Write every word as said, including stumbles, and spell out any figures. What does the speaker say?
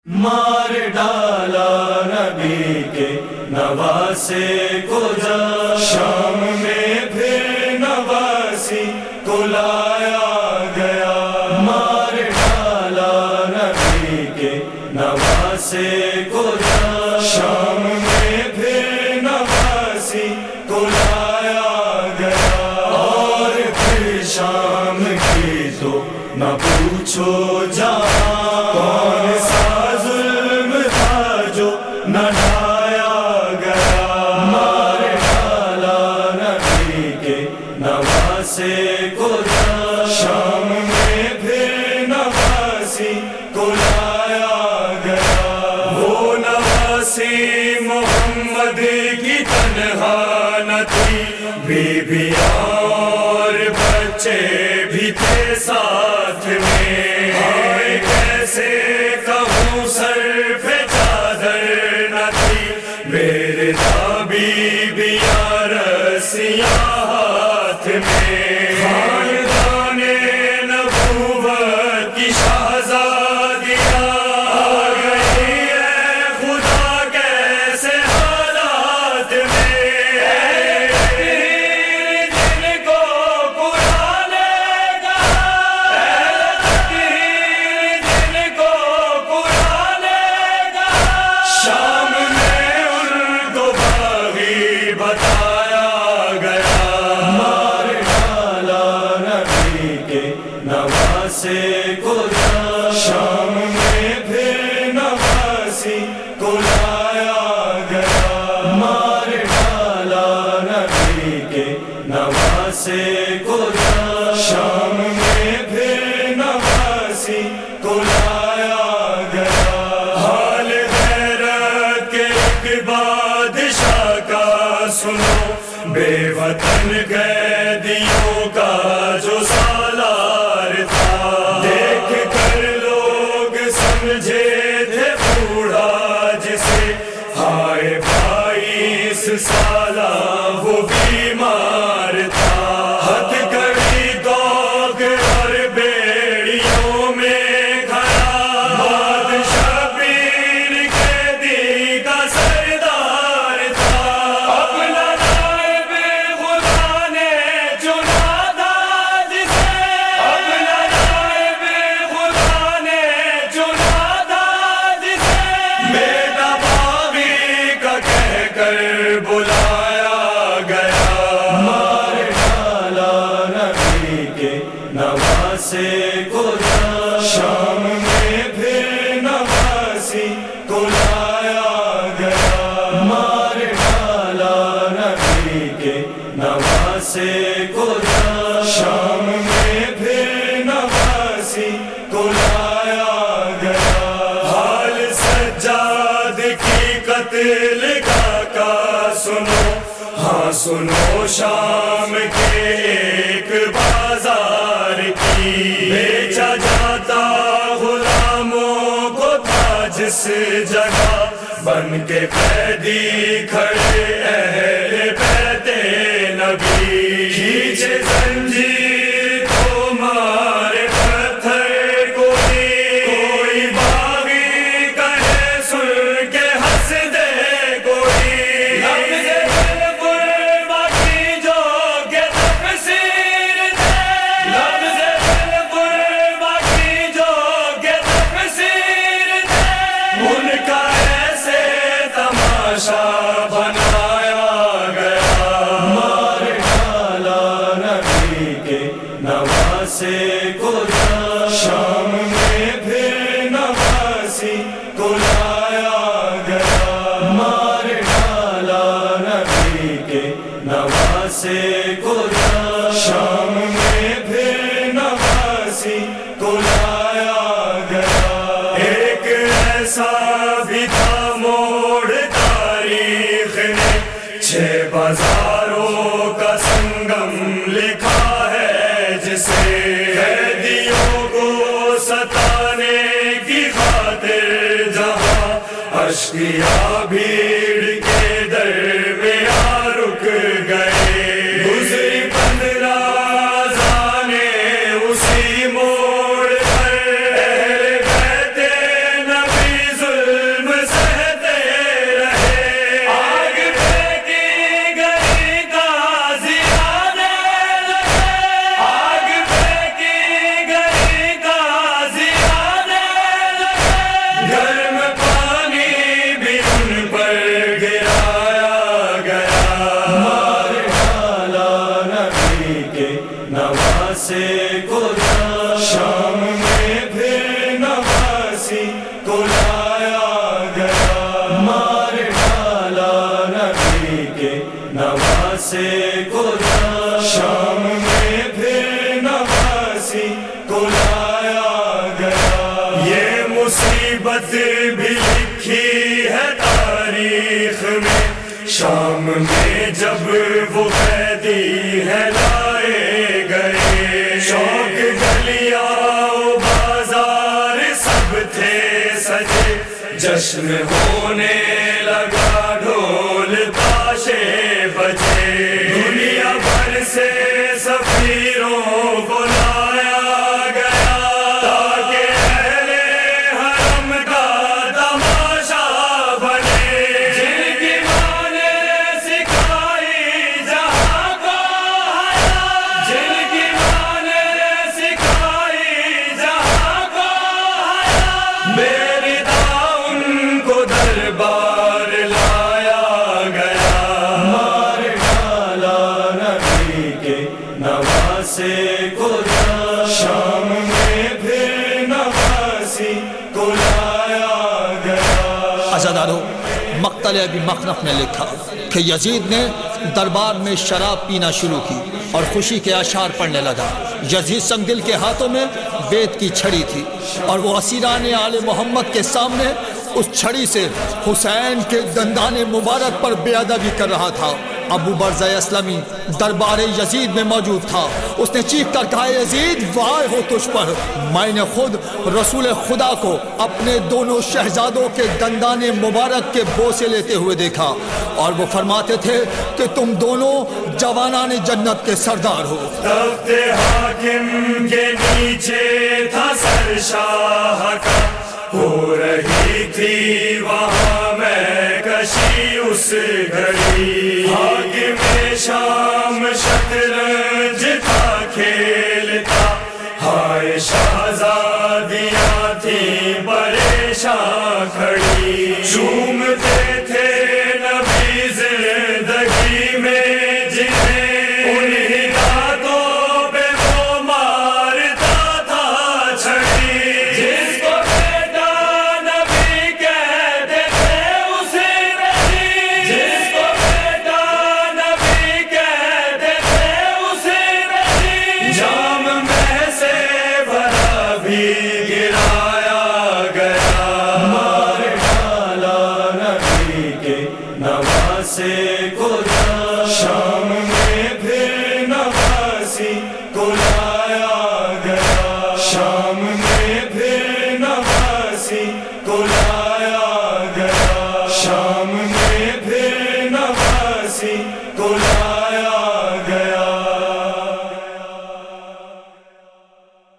مار ڈالا نبی کے نواسے کو جا، شام میں پھر نواسی کو لایا گیا۔ مار ڈالا نبی کے نواسے کو جا، شام میں پھر نواسی کو لایا گیا۔ اور پھر شام کی تو نہ پوچھو جہاں، کون سا ظلم تھا جو نہ ڈھایا گیا۔ مار ڈالا نبی کے نواسے کو جا، شام میں پھر نواسی کو لایا گیا۔ وہ نواسی محمد کی تنہا نہ تھی، بیویاں اور بچے بھی تھے ساتھ میں۔ ہائے کیسے کہوں سر پہ چادر نہ تھی، میرے دابی بھی رسیاں ہاتھ میں۔ خاندان نبوت کی شہزادیاں آ گئی ہے خدا کیسے حالات میں۔ جن کو قرآن کہا، جن کو قرآن کہا، شام میں ان کو باغی بتایا گیا۔ مار ڈالا نبی کے نواسے کو جا، شام میں پھر نواسی کو لایا گیا۔ مار ڈالا نبی کے نواسے کو جا، شام میں پھر نواسی کو لایا گیا۔ حال غیرت کے ایک بادشاہ کا سنو، بے وطن قیدیوں کا جو سالار تھا، دیکھ کر لوگ سمجھے تھے بوڑھا جسے، ہائے بائیس سالہ وہ بیمار تھا۔ ہتھ کڑی دوگ اور بیڑیوں میں کھڑا، بادشاہ پیر قیدی کا سردار تھا۔ اپنا نائب خدا نے چنا تھا جسے، اپنا نائب خدا نے چنا تھا جسے، بیٹا باغی کا کہہ کر بلایا گیا۔ مار ڈالا نبی کے نواسے کو جا، شام میں پھر نواسی کو لایا گیا۔ مار ڈالا نبی کے نواسے کو جا، شام میں پھر نواسی کو لایا گیا۔ حال سجاد کی قتل کا کا سنو، ہاں سنو شام کے ایک بازار کی، بیچا جاتا غلاموں کو تھا جس جگہ، بن کے قیدی کھڑے اہل بیت نبی، کھینچے زنجیر کو مارے پتھر کوئی، کوئی باغی کہے سن کے ہنس دے کوئی، لفظ بالقربہ کی جو کہ تفسیر دے، لفظ بالقربہ کی جو کہ تفسیر دے، ان کا ایسے تماشا بنایا گیا۔ مار ڈالا نبی کے نواسے کو جا، شام میں پھر نواسی کو لایا گیا۔ مار ڈالا نبی کے نواسے کو جا، شام میں پھر نواسی کو لایا گیا۔ ایک ایسا بھی تھا موڑ تاریخ نے، چھ بازاروں کا سنگم لکھا ہے جسے، قیدیوں کو ستانے کی خاطر جہاں اشقیاء بھیڑ کے درمیان رک گئے، گزری پندرہ اذانے اسی موڑ پر، اہل بیت نواسے کو لایا، شام میں پھر نواسی کو لایا گیا، مار ڈالا نبی کے نواسے کو لایا، شام میں پھر نواسی کو لایا گیا۔ یہ مصیبت بھی لکھی ہے تاریخ میں، شام میں جب وہ قیدی ہے لائے گئے، شوق گلیاں و بازار سب تھے سجے، جشن ہونے لگا ڈھول تاشے بجے، دنیا بھر سے سفیروں کو لایا گیا تاکہ اہل حرم کا تماشا بنے، جن کی ماں نے سکھائی جہاں کو حیا، جن کی ماں نے سکھائی جہاں کو حیا، میری ان کو دربار لایا گیا، مار ڈالا نبی کے نواسے کو لایا، شام میں پھر نواسی کو لایا گیا۔ عزادارو، مقتل ابی مخنف نے لکھا کہ یزید نے دربار میں شراب پینا شروع کی اور خوشی کے اشعار پڑھنے لگا۔ یزید سنگ دل کے ہاتھوں میں بیت کی چھڑی تھی اور وہ اسیران آل محمد کے سامنے اس چھڑی سے حسین کے دندان مبارک پر بے ادبی کر رہا تھا۔ ابو برزہ اسلمی دربار یزید میں موجود تھا، اس نے چیخ کر کہا، یزید وائے ہو تجھ پر، میں نے خود رسول خدا کو اپنے دونوں شہزادوں کے دندان مبارک کے بوسے لیتے ہوئے دیکھا اور وہ فرماتے تھے کہ تم دونوں جوانان جنت کے سردار ہو۔ تخت حاکم کے نیچے تھا سر شاہ کا، ہو رہی تھی وہاں میں کشی اس گھڑی، حاکم شام شطرنج تھا کھیلتا، ہائے شہزادیاں تھیں پریشاں کھڑی، چومتے تھے نبی زندگی میں جنہیں، انہیں دانتوں پہ وہ مارتا تھا چھڑی، جس کو بیٹا نبی کہتے تھے اسے نہیں، جس کو بیٹا نبی کہتے تھے اسے نہیں، جام میں سے بھرا بھی گرایا گیا، مار ڈالا نبی کے نواسے کو لایا، شام میں پھر نواسی کو لایا گیا، شام میں پھر نواسی کو لایا